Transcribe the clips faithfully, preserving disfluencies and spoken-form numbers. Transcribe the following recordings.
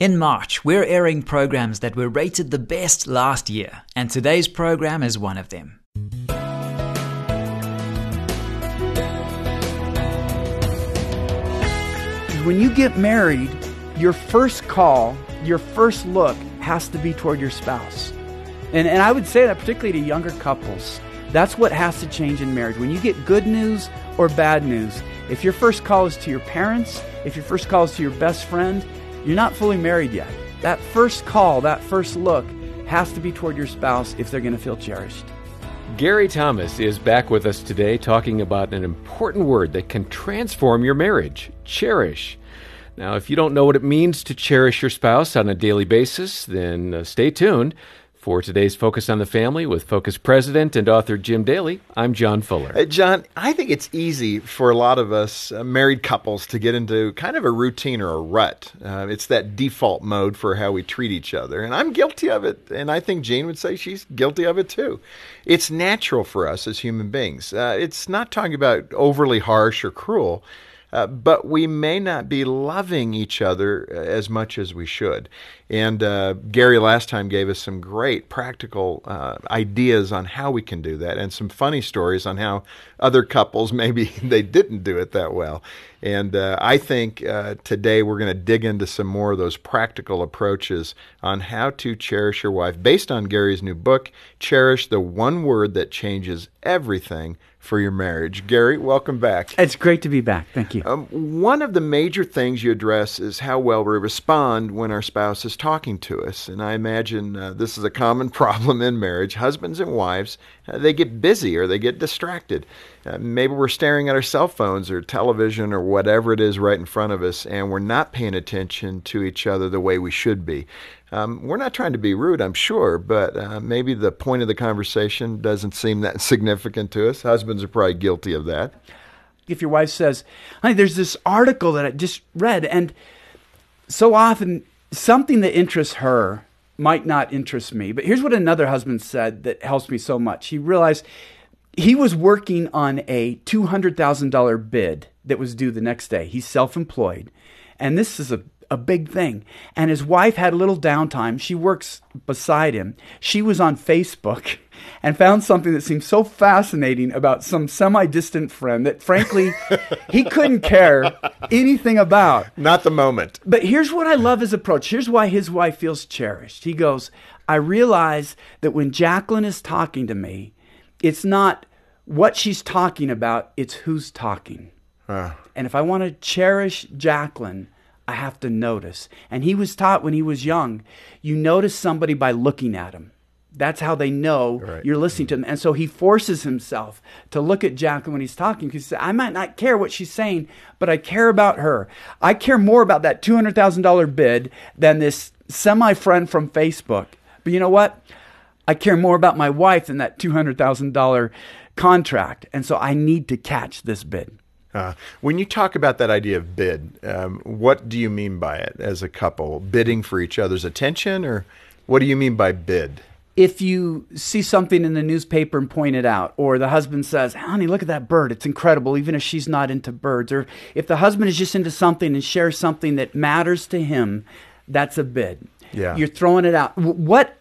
In March, we're airing programs that were rated the best last year, and today's program is one of them. When you get married, your first call, your first look has to be toward your spouse. And, and I would say that particularly to younger couples. That's what has to change in marriage. When you get good news or bad news, if your first call is to your parents, if your first call is to your best friend, you're not fully married yet. That first call, that first look has to be toward your spouse if they're going to feel cherished. Gary Thomas is back with us today talking about an important word that can transform your marriage, cherish. Now, if you don't know what it means to cherish your spouse on a daily basis, then uh, stay tuned. For today's Focus on the Family with Focus President and author Jim Daly, I'm John Fuller. Uh, John, I think it's easy for a lot of us uh, married couples to get into kind of a routine or a rut. Uh, it's that default mode for how we treat each other. And I'm guilty of it. And I think Jean would say she's guilty of it too. It's natural for us as human beings. Uh, it's not talking about overly harsh or cruel. Uh, but we may not be loving each other as much as we should. And uh, Gary last time gave us some great practical uh, ideas on how we can do that, and some funny stories on how other couples, maybe they didn't do it that well. And uh, I think uh, today we're going to dig into some more of those practical approaches on how to cherish your wife, based on Gary's new book, Cherish, the One Word That Changes Everything for Your Marriage. Gary, welcome back. It's great to be back. Thank you. Um, one of the major things you address is how well we respond when our spouse is talking to us. And I imagine uh, this is a common problem in marriage. Husbands and wives, uh, they get busy or they get distracted. Uh, maybe we're staring at our cell phones or television or whatever it is right in front of us, and we're not paying attention to each other the way we should be. Um, we're not trying to be rude, I'm sure, but uh, maybe the point of the conversation doesn't seem that significant to us. Husbands are probably guilty of that. If your wife says, honey, there's this article that I just read, and so often something that interests her might not interest me. But here's what another husband said that helps me so much. He realized he was working on a two hundred thousand dollars bid that was due the next day. He's self-employed, and this is a a big thing. And his wife had a little downtime. She works beside him. She was on Facebook and found something that seemed so fascinating about some semi-distant friend that, frankly, he couldn't care anything about. Not the moment. But here's what I love his approach. Here's why his wife feels cherished. He goes, I realize that when Jacqueline is talking to me, it's not what she's talking about, it's who's talking. Uh. And if I want to cherish Jacqueline, I have to notice. And he was taught when he was young, you notice somebody by looking at them. That's how they know right. You're listening to them. And so he forces himself to look at Jacqueline when he's talking, because he said, I might not care what she's saying, but I care about her. I care more about that two hundred thousand dollars bid than this semi-friend from Facebook. But you know what? I care more about my wife than that two hundred thousand dollars contract. And so I need to catch this bid. Uh, when you talk about that idea of bid, um, what do you mean by it as a couple? Bidding for each other's attention, or what do you mean by bid? If you see something in the newspaper and point it out, or the husband says, honey, look at that bird. It's incredible, even if she's not into birds. Or if the husband is just into something and shares something that matters to him, that's a bid. Yeah. You're throwing it out. What?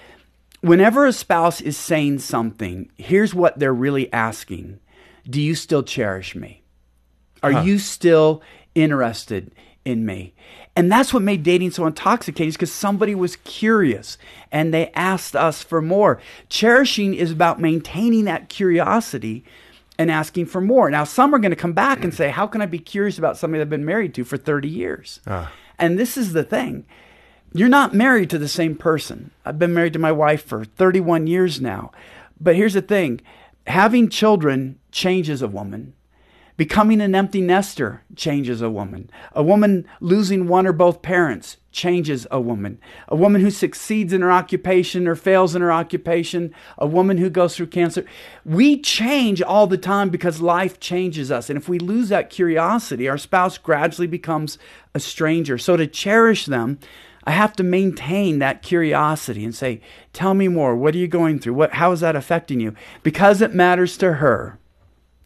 Whenever a spouse is saying something, here's what they're really asking. Do you still cherish me? Are huh. you still interested in me? And that's what made dating so intoxicating, because somebody was curious and they asked us for more. Cherishing is about maintaining that curiosity and asking for more. Now, some are going to come back and say, how can I be curious about somebody that I've been married to for thirty years? Uh. And this is the thing. You're not married to the same person. I've been married to my wife for thirty-one years now. But here's the thing. Having children changes a woman. Becoming an empty nester changes a woman. A woman losing one or both parents changes a woman. A woman who succeeds in her occupation or fails in her occupation. A woman who goes through cancer. We change all the time because life changes us. And if we lose that curiosity, our spouse gradually becomes a stranger. So to cherish them, I have to maintain that curiosity and say, tell me more. What are you going through? What, how is that affecting you? Because it matters to her.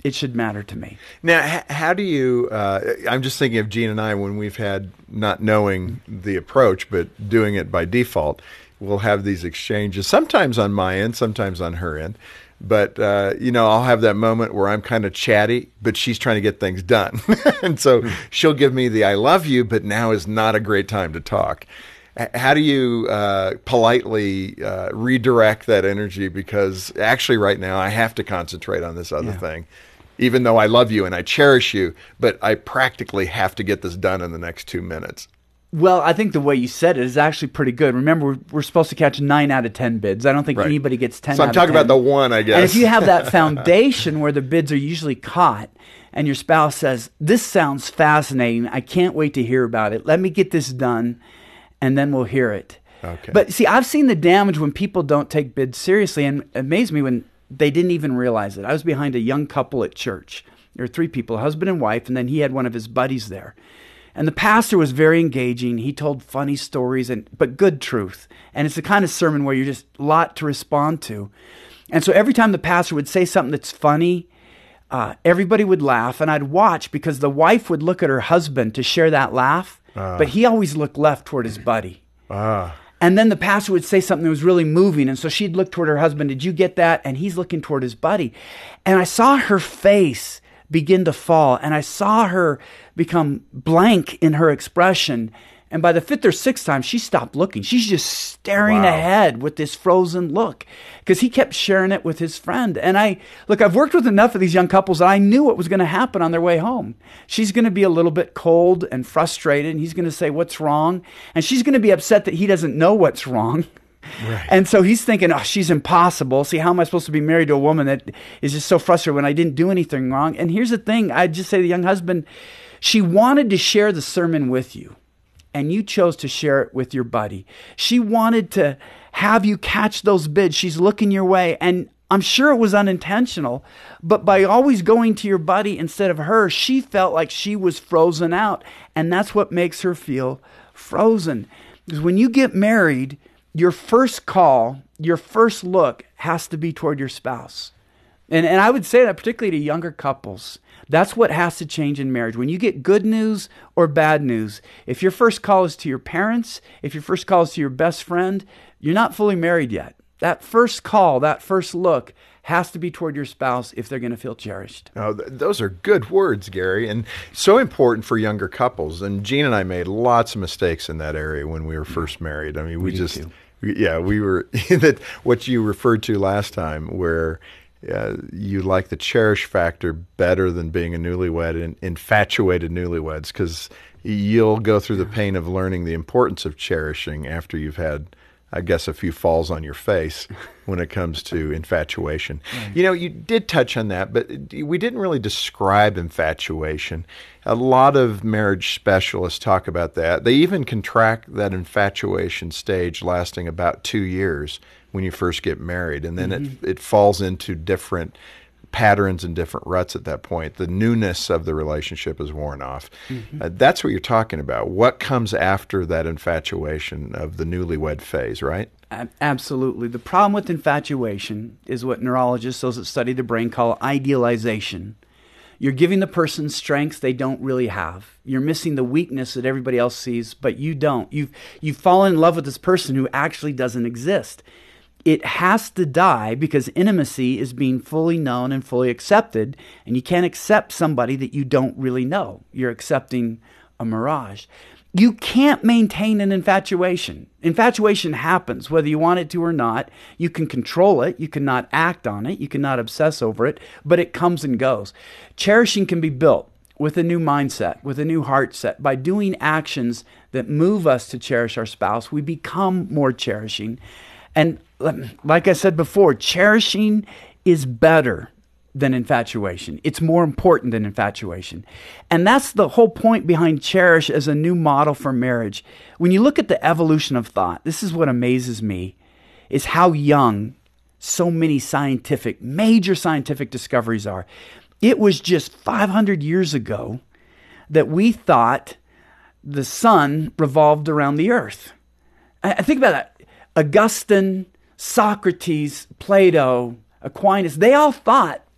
it should matter to me. Now, h- how do you, uh, I'm just thinking of Gene and I when we've had, not knowing the approach, but doing it by default, we'll have these exchanges, sometimes on my end, sometimes on her end. But, uh, you know, I'll have that moment where I'm kind of chatty, but she's trying to get things done. And so she'll give me the I love you, but now is not a great time to talk. H- How do you uh, politely uh, redirect that energy? Because actually right now I have to concentrate on this other Yeah. thing, even though I love you and I cherish you, but I practically have to get this done in the next two minutes. Well, I think the way you said it is actually pretty good. Remember, we're, we're supposed to catch nine out of ten bids. I don't think Right. anybody gets ten So out I'm of talking ten. about the one, I guess. And if you have that foundation where the bids are usually caught and your spouse says, this sounds fascinating, I can't wait to hear about it, let me get this done, and then we'll hear it. Okay. But see, I've seen the damage when people don't take bids seriously, and it amazed me when they didn't even realize it. I was behind a young couple at church. There were three people, husband and wife, and then he had one of his buddies there. And the pastor was very engaging. He told funny stories, and but good truth. And it's the kind of sermon where you're just a lot to respond to. And so every time the pastor would say something that's funny, uh, everybody would laugh. And I'd watch because the wife would look at her husband to share that laugh, Ah. but he always looked left toward his buddy. Ah. And then the pastor would say something that was really moving. And so she'd look toward her husband. Did you get that? And he's looking toward his buddy. And I saw her face begin to fall. And I saw her become blank in her expression. And by the fifth or sixth time, she stopped looking. She's just staring Wow. ahead with this frozen look because he kept sharing it with his friend. And I, look, I've worked with enough of these young couples that I knew what was going to happen on their way home. She's going to be a little bit cold and frustrated. And he's going to say, what's wrong? And she's going to be upset that he doesn't know what's wrong. Right. And so he's thinking, oh, she's impossible. See, how am I supposed to be married to a woman that is just so frustrated when I didn't do anything wrong? And here's the thing. I'd just say to the young husband, she wanted to share the sermon with you, and you chose to share it with your buddy. She wanted to have you catch those bids. She's looking your way, and I'm sure it was unintentional, but by always going to your buddy instead of her, she felt like she was frozen out, and that's what makes her feel frozen. Because when you get married, your first call, your first look has to be toward your spouse. And and I would say that particularly to younger couples. That's what has to change in marriage. When you get good news or bad news, if your first call is to your parents, if your first call is to your best friend, you're not fully married yet. That first call, that first look has to be toward your spouse if they're going to feel cherished. Oh, th- those are good words, Gary, and so important for younger couples. And Gene and I made lots of mistakes in that area when we were first married. I mean, we, We did just, too. we- yeah, we were that what you referred to last time, where uh, you like the cherish factor better than being a newlywed and infatuated newlyweds, because you'll go through the pain of learning the importance of cherishing after you've had, I guess, a few falls on your face when it comes to infatuation. Right. You know, you did touch on that, but we didn't really describe infatuation. A lot of marriage specialists talk about that. They even can track that infatuation stage lasting about two years when you first get married, and then mm-hmm. it it falls into different patterns and different ruts at that point. The newness of the relationship is worn off. Mm-hmm. Uh, that's what you're talking about. What comes after that infatuation of the newlywed phase, right? Absolutely. The problem with infatuation is what neurologists, those that study the brain, call idealization. You're giving the person strengths they don't really have. You're missing the weakness that everybody else sees, but you don't. You've, you've fallen in love with this person who actually doesn't exist. It has to die because intimacy is being fully known and fully accepted, and you can't accept somebody that you don't really know. You're accepting a mirage. You can't maintain an infatuation. Infatuation happens whether you want it to or not. You can control it. You cannot act on it. You cannot obsess over it, but it comes and goes. Cherishing can be built with a new mindset, with a new heart set. By doing actions that move us to cherish our spouse, we become more cherishing. And like I said before, cherishing is better than infatuation. It's more important than infatuation. And that's the whole point behind Cherish as a new model for marriage. When you look at the evolution of thought, this is what amazes me, is how young so many scientific, major scientific discoveries are. It was just five hundred years ago that we thought the sun revolved around the earth. I, I think about that. Augustine, Socrates, Plato, Aquinas, they all thought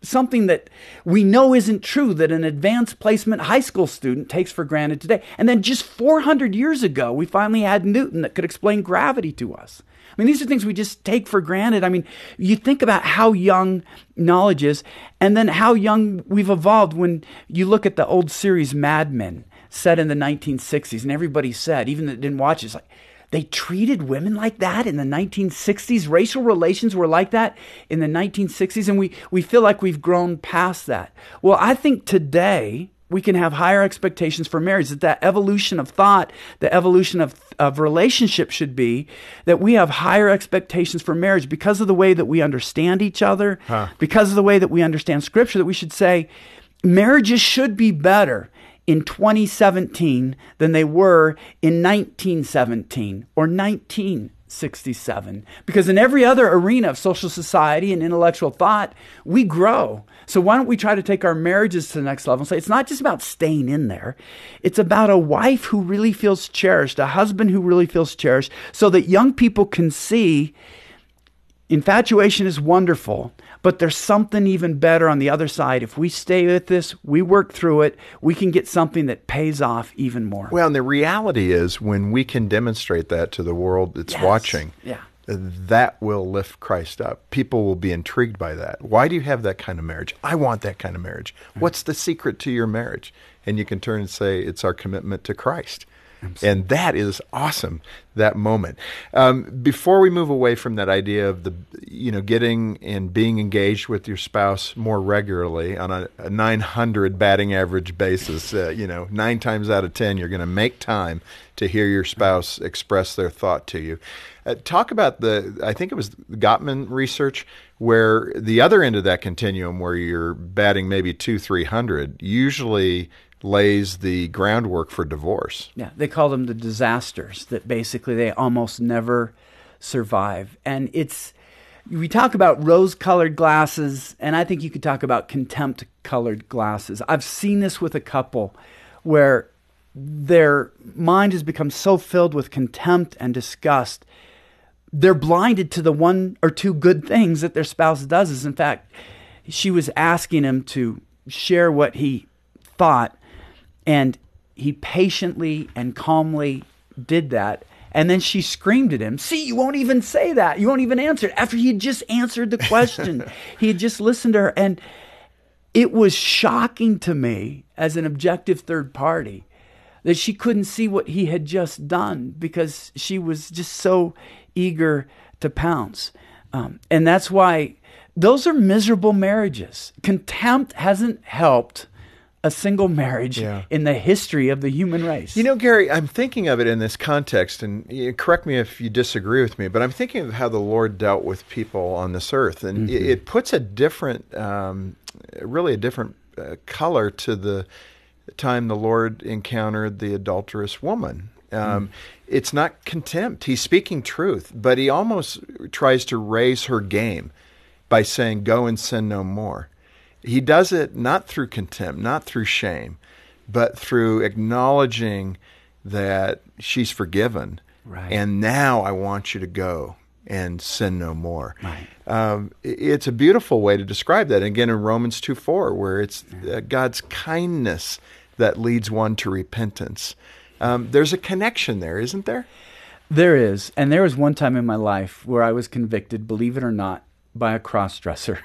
something that we know isn't true, that an advanced placement high school student takes for granted today. And then just four hundred years ago, we finally had Newton that could explain gravity to us. I mean, these are things we just take for granted. I mean, you think about how young knowledge is, and then how young we've evolved when you look at the old series Mad Men, set in the nineteen sixties, and everybody said, even that didn't watch it, it's like, they treated women like that in the nineteen sixties. Racial relations were like that in the nineteen sixties, and we, we feel like we've grown past that. Well, I think today we can have higher expectations for marriage, that that evolution of thought, the evolution of, of relationship should be that we have higher expectations for marriage because of the way that we understand each other, huh. because of the way that we understand Scripture, that we should say marriages should be better in twenty seventeen than they were in nineteen seventeen or nineteen sixty-seven. Because in every other arena of social society and intellectual thought, we grow. So why don't we try to take our marriages to the next level and say, it's not just about staying in there. It's about a wife who really feels cherished, a husband who really feels cherished, so that young people can see infatuation is wonderful, but there's something even better on the other side. If we stay with this, we work through it, we can get something that pays off even more. Well, and the reality is when we can demonstrate that to the world that's yes. watching, yeah. that will lift Christ up. People will be intrigued by that. Why do you have that kind of marriage? I want that kind of marriage. What's the secret to your marriage? And you can turn and say, it's our commitment to Christ. Absolutely. And that is awesome, that moment. Um, before we move away from that idea of the, you know, getting and being engaged with your spouse more regularly on a, a nine hundred batting average basis, uh, you know, nine times out of ten, you're going to make time to hear your spouse express their thought to you. Uh, talk about the, I think it was Gottman research, where the other end of that continuum, where you're batting maybe two, three hundred, usually lays the groundwork for divorce. Yeah, they call them the disasters, that basically they almost never survive. And it's, we talk about rose-colored glasses, and I think you could talk about contempt-colored glasses. I've seen this with a couple where their mind has become so filled with contempt and disgust, they're blinded to the one or two good things that their spouse does. Is in fact, she was asking him to share what he thought, and he patiently and calmly did that. And then she screamed at him, see, you won't even say that. You won't even answer it. After he had just answered the question. He had just listened to her. And it was shocking to me as an objective third party that she couldn't see what he had just done because she was just so eager to pounce. Um, and that's why those are miserable marriages. Contempt hasn't helped a single marriage yeah. in the history of the human race. You know, Gary, I'm thinking of it in this context, and you correct me if you disagree with me, but I'm thinking of how the Lord dealt with people on this earth, and mm-hmm. it, it puts a different, um, really a different uh, color to the time the Lord encountered the adulterous woman. Um, mm. It's not contempt. He's speaking truth, but he almost tries to raise her game by saying, go and sin no more. He does it not through contempt, not through shame, but through acknowledging that she's forgiven. Right. And now I want you to go and sin no more. Right. Um, it's a beautiful way to describe that. And again, in Romans two four, where it's yeah. uh, God's kindness that leads one to repentance. Um, there's a connection there, isn't there? There is. And there was one time in my life where I was convicted, believe it or not, by a cross-dresser.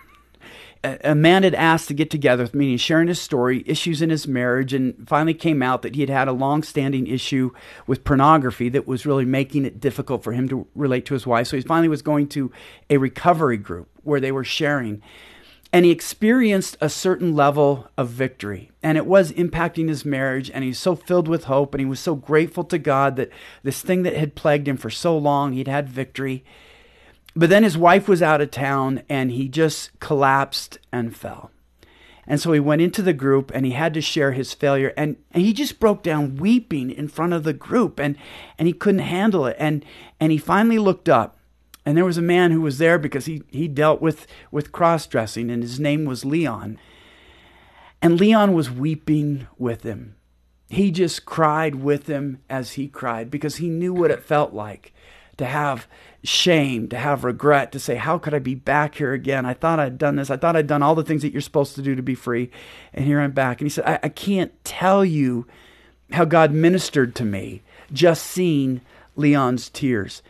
A man had asked to get together with me, and he's sharing his story, issues in his marriage, and finally came out that he had had a long-standing issue with pornography that was really making it difficult for him to relate to his wife. So he finally was going to a recovery group where they were sharing. And he experienced a certain level of victory, and it was impacting his marriage, and he's so filled with hope, and he was so grateful to God that this thing that had plagued him for so long, he'd had victory. But then his wife was out of town, and he just collapsed and fell. And so he went into the group, and he had to share his failure. And, and he just broke down weeping in front of the group, and, and he couldn't handle it. And, and he finally looked up, and there was a man who was there because he, he dealt with, with cross-dressing, and his name was Leon. And Leon was weeping with him. He just cried with him as he cried because he knew what it felt like to have shame, to have regret, to say, how could I be back here again? I thought I'd done this. I thought I'd done all the things that you're supposed to do to be free. And here I'm back. And he said, I, I can't tell you how God ministered to me just seeing Leon's tears.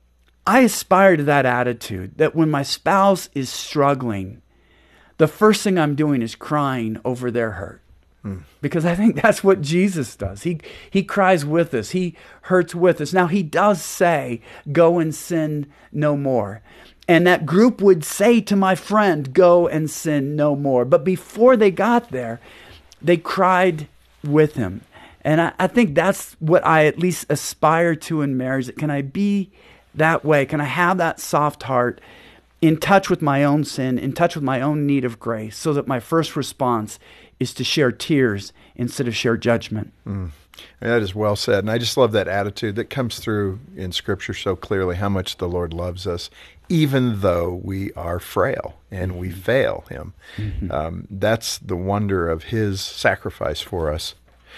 I aspire to that attitude, that when my spouse is struggling, the first thing I'm doing is crying over their hurt. Mm. Because I think that's what Jesus does. He he cries with us. He hurts with us. Now, he does say, go and sin no more. And that group would say to my friend, go and sin no more. But before they got there, they cried with him. And I, I think that's what I at least aspire to in marriage. Can I be that way? Can I have that soft heart, in touch with my own sin, in touch with my own need of grace, so that my first response is to share tears instead of share judgment? Mm. That is well said. And I just love that attitude that comes through in Scripture so clearly, how much the Lord loves us, even though we are frail and we fail him. Mm-hmm. Um, that's the wonder of his sacrifice for us.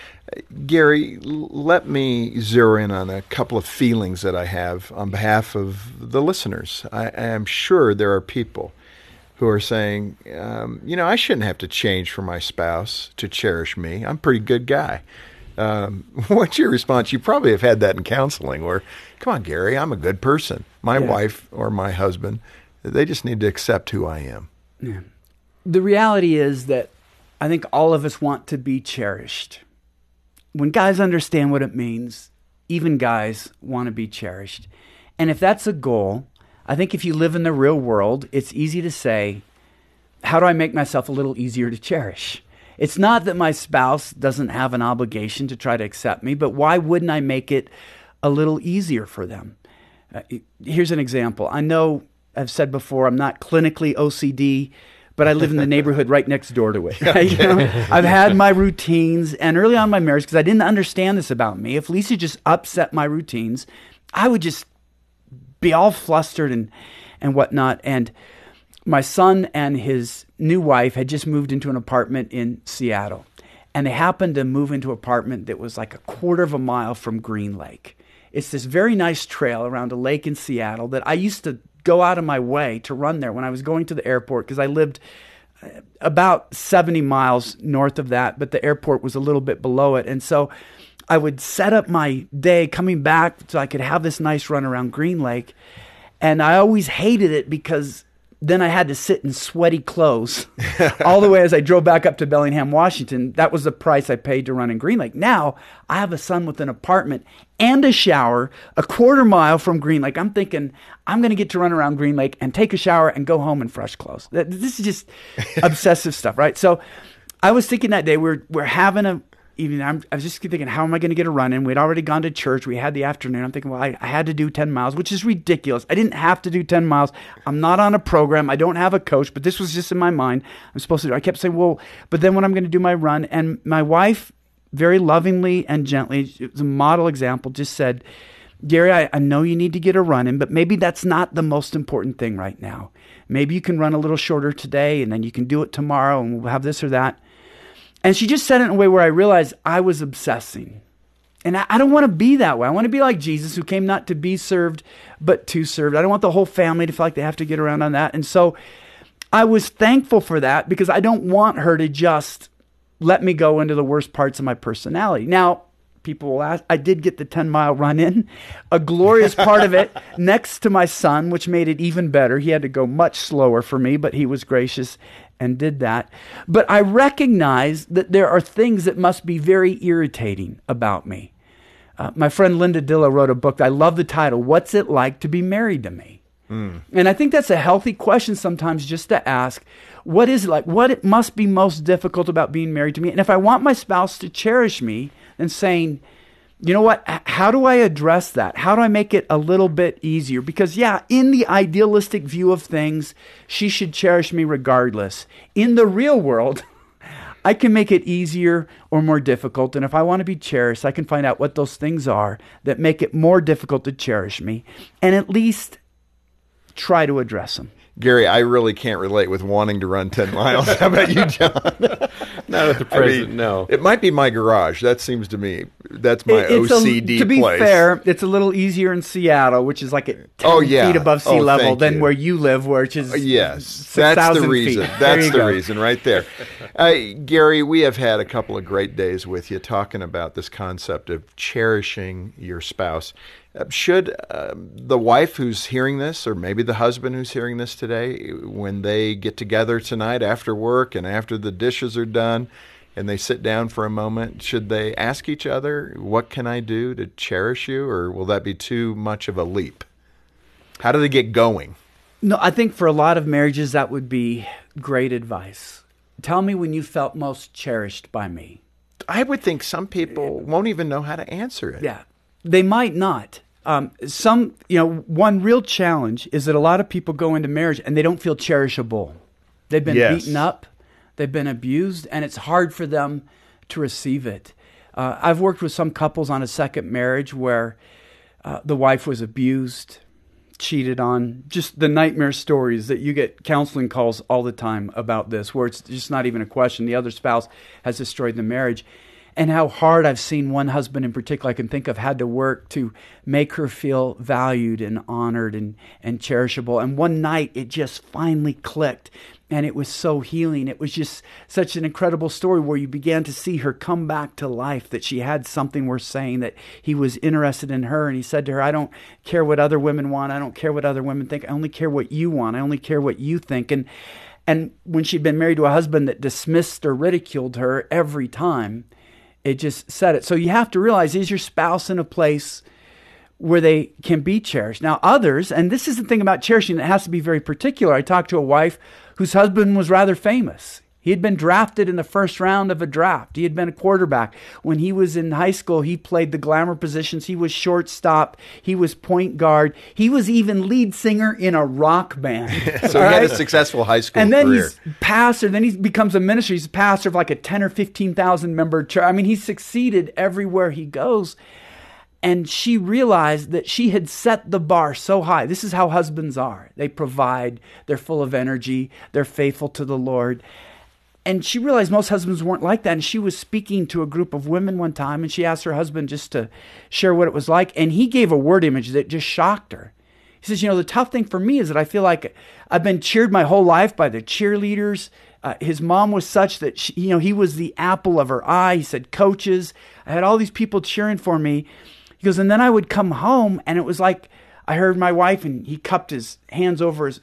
Gary, let me zero in on a couple of feelings that I have on behalf of the listeners. I, I am sure there are people who are saying, um, you know, I shouldn't have to change for my spouse to cherish me. I'm a pretty good guy. Um, what's your response? You probably have had that in counseling where, come on, Gary, I'm a good person. My yeah. wife or my husband, they just need to accept who I am. Yeah. The reality is that I think all of us want to be cherished. When guys understand what it means, even guys want to be cherished. And if that's a goal, I think if you live in the real world, it's easy to say, how do I make myself a little easier to cherish? It's not that my spouse doesn't have an obligation to try to accept me, but why wouldn't I make it a little easier for them? Uh, here's an example. I know I've said before, I'm not clinically O C D, but I live in the neighborhood right next door to it. Okay. You know? I've had my routines, and early on in my marriage, because I didn't understand this about me, if Lisa just upset my routines, I would just be all flustered and, and whatnot. And my son and his new wife had just moved into an apartment in Seattle, and they happened to move into an apartment that was like a quarter of a mile from Green Lake. It's this very nice trail around a lake in Seattle that I used to go out of my way to run there when I was going to the airport, because I lived about seventy miles north of that, but the airport was a little bit below it. And so I would set up my day coming back so I could have this nice run around Green Lake. And I always hated it because then I had to sit in sweaty clothes all the way as I drove back up to Bellingham, Washington. That was the price I paid to run in Green Lake. Now I have a son with an apartment and a shower a quarter mile from Green Lake. I'm thinking I'm going to get to run around Green Lake and take a shower and go home in fresh clothes. This is just obsessive stuff, right? So I was thinking that day we're we're having a evening. I'm, I was just thinking, how am I going to get a run in? We'd already gone to church. We had the afternoon. I'm thinking, well, I, I had to do ten miles, which is ridiculous. I didn't have to do ten miles. I'm not on a program. I don't have a coach, but this was just in my mind. I'm supposed to do. I kept saying, well, but then when I'm going to do my run, and my wife, very lovingly and gently, it was a model example, just said, Gary, I, I know you need to get a run in, but maybe that's not the most important thing right now. Maybe you can run a little shorter today, and then you can do it tomorrow, and we'll have this or that. And she just said it in a way where I realized I was obsessing. And I, I don't want to be that way. I want to be like Jesus, who came not to be served, but to serve. I don't want the whole family to feel like they have to get around on that. And so I was thankful for that, because I don't want her to just let me go into the worst parts of my personality. Now, people will ask, I did get the ten-mile run in, a glorious part of it, next to my son, which made it even better. He had to go much slower for me, but he was gracious and did that. But I recognize that there are things that must be very irritating about me. Uh, my friend Linda Dilla wrote a book. I love the title, What's It Like to Be Married to Me? Mm. And I think that's a healthy question sometimes, just to ask, what is it like? What it must be most difficult about being married to me? And if I want my spouse to cherish me, then saying, you know what, how do I address that? How do I make it a little bit easier? Because yeah, in the idealistic view of things, she should cherish me regardless. In the real world, I can make it easier or more difficult. And if I want to be cherished, I can find out what those things are that make it more difficult to cherish me, and at least try to address them. Gary, I really can't relate with wanting to run ten miles. How about you, John? Not at the present, I mean, no. It might be my garage. That seems to me, that's my It's O C D a, to be place. fair, it's a little easier in Seattle, which is like at ten Oh, yeah. feet above sea Oh, level, thank than you. where you live, which is Uh, Yes, six that's the thousand reason. feet. There That's you the go. reason right there. Uh, Gary, we have had a couple of great days with you talking about this concept of cherishing your spouse. Uh, should uh, the wife who's hearing this, or maybe the husband who's hearing this today, when they get together tonight after work and after the dishes are done and they sit down for a moment, should they ask each other, what can I do to cherish you, or will that be too much of a leap? How do they get going? No, I think for a lot of marriages, that would be great advice. Tell me when you felt most cherished by me. I would think some people won't even know how to answer it. Yeah, they might not. Um, some, you know, one real challenge is that a lot of people go into marriage and they don't feel cherishable. They've been Yes. beaten up, they've been abused, and it's hard for them to receive it. Uh, I've worked with some couples on a second marriage where uh, the wife was abused, cheated on, just the nightmare stories that you get counseling calls all the time about this, where it's just not even a question. The other spouse has destroyed the marriage. And how hard I've seen one husband in particular I can think of had to work to make her feel valued and honored and, and cherishable. And one night it just finally clicked, and it was so healing. It was just such an incredible story where you began to see her come back to life, that she had something worth saying, that he was interested in her. And he said to her, I don't care what other women want. I don't care what other women think. I only care what you want. I only care what you think. And and when she'd been married to a husband that dismissed or ridiculed her every time, it just said it. So you have to realize, is your spouse in a place where they can be cherished? Now others, and this is the thing about cherishing that has to be very particular. I talked to a wife whose husband was rather famous. He had been drafted in the first round of a draft. He had been a quarterback. When he was in high school, he played the glamour positions. He was shortstop. He was point guard. He was even lead singer in a rock band. So he had a successful high school And then career. he's pastor. Then he becomes a minister. He's a pastor of like a ten or fifteen thousand member church. I mean, he's succeeded everywhere he goes. And she realized that she had set the bar so high. This is how husbands are. They provide. They're full of energy. They're faithful to the Lord. And she realized most husbands weren't like that. And she was speaking to a group of women one time, and she asked her husband just to share what it was like. And he gave a word image that just shocked her. He says, you know, the tough thing for me is that I feel like I've been cheered my whole life by the cheerleaders. Uh, his mom was such that, she, you know, he was the apple of her eye. He said, coaches. I had all these people cheering for me. He goes, and then I would come home, and it was like I heard my wife, and he cupped his hands over his,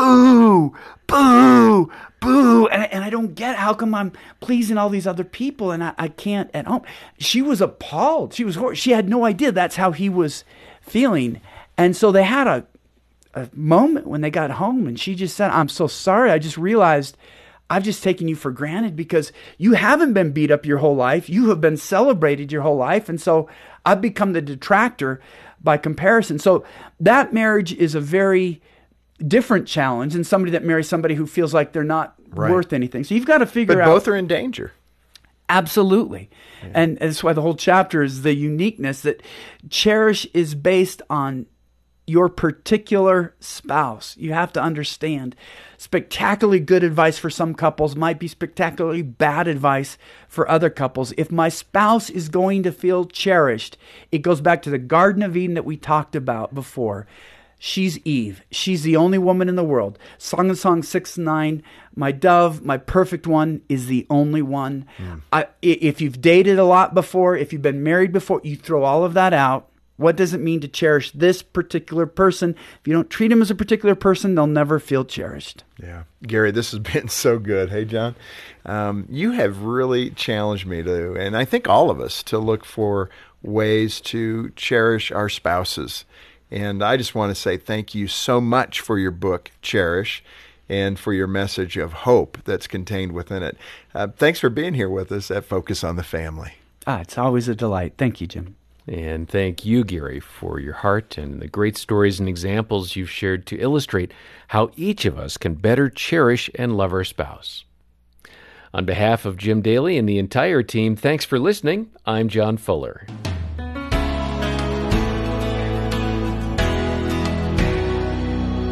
boo, boo, boo. And I, and I don't get how come I'm pleasing all these other people, and I, I can't at home. She was appalled. She was hor- She had no idea that's how he was feeling. And so they had a, a moment when they got home, and she just said, I'm so sorry. I just realized I've just taken you for granted because you haven't been beat up your whole life. You have been celebrated your whole life. And so I've become the detractor by comparison. So that marriage is a very different challenge than somebody that marries somebody who feels like they're not Right. worth anything. So you've got to figure But out. both are in danger. Absolutely. Yeah. And that's why the whole chapter is the uniqueness that cherish is based on your particular spouse. You have to understand spectacularly good advice for some couples might be spectacularly bad advice for other couples. If my spouse is going to feel cherished, it goes back to the Garden of Eden that we talked about before. She's Eve. She's the only woman in the world. Song of Songs six and nine, my dove, my perfect one, is the only one. Mm. I, if you've dated a lot before, if you've been married before, you throw all of that out. What does it mean to cherish this particular person? If you don't treat them as a particular person, they'll never feel cherished. Yeah. Gary, this has been so good. Hey, John, um, you have really challenged me to, and I think all of us, to look for ways to cherish our spouses. And I just want to say thank you so much for your book, Cherish, and for your message of hope that's contained within it. Uh, thanks for being here with us at Focus on the Family. Ah, it's always a delight. Thank you, Jim. And thank you, Gary, for your heart and the great stories and examples you've shared to illustrate how each of us can better cherish and love our spouse. On behalf of Jim Daly and the entire team, thanks for listening. I'm John Fuller.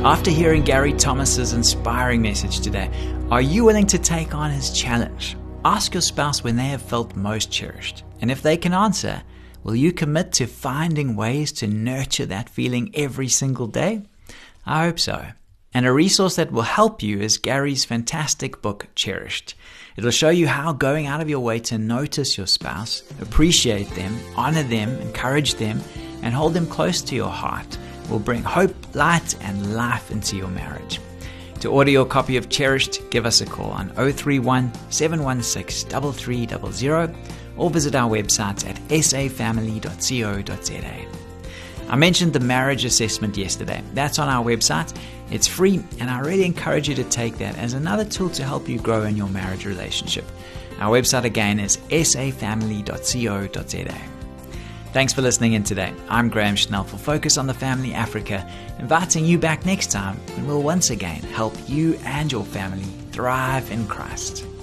After hearing Gary Thomas's inspiring message today, are you willing to take on his challenge? Ask your spouse when they have felt most cherished. And if they can answer, will you commit to finding ways to nurture that feeling every single day? I hope so. And a resource that will help you is Gary's fantastic book, Cherished. It will show you how going out of your way to notice your spouse, appreciate them, honor them, encourage them, and hold them close to your heart will bring hope, light, and life into your marriage. To order your copy of Cherished, give us a call on zero three one, seven one six, three three zero zero or visit our website at s a family dot co dot z a. I mentioned the marriage assessment yesterday. That's on our website. It's free, and I really encourage you to take that as another tool to help you grow in your marriage relationship. Our website again is s a family dot co dot z a. Thanks for listening in today. I'm Graham Schnell for Focus on the Family Africa, inviting you back next time when we'll once again help you and your family thrive in Christ.